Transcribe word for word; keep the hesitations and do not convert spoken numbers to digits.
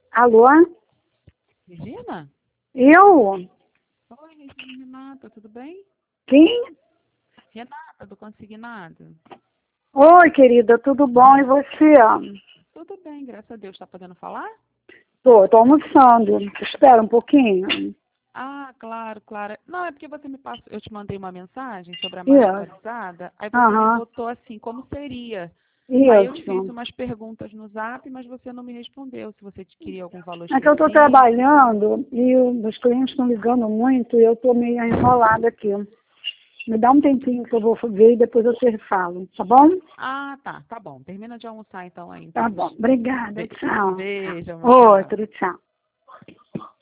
Alô? Regina? Eu? Oi, Regina Renata, tudo bem? Quem? Renata, do Consignado. Oi, querida, tudo bom? E você? Tudo bem, graças a Deus. Tá podendo falar? Tô, tô almoçando. Espera um pouquinho. Ah, claro, claro. Não, é porque você me passou, eu te mandei uma mensagem sobre a marca Isso. atualizada, aí você me Aham. botou assim, como seria? Aí eu te fiz Isso. umas perguntas no Zap, mas você não me respondeu, se você queria algum valor É que eu tô específico. trabalhando e os clientes estão ligando muito e eu tô meio enrolada aqui. Me dá um tempinho que eu vou ver e depois eu te falo, tá bom? Ah, tá, tá bom. Termina de almoçar então aí, Tá então. bom. Obrigada. Be Tchau. beijo, amor, tchau. Outro, tchau.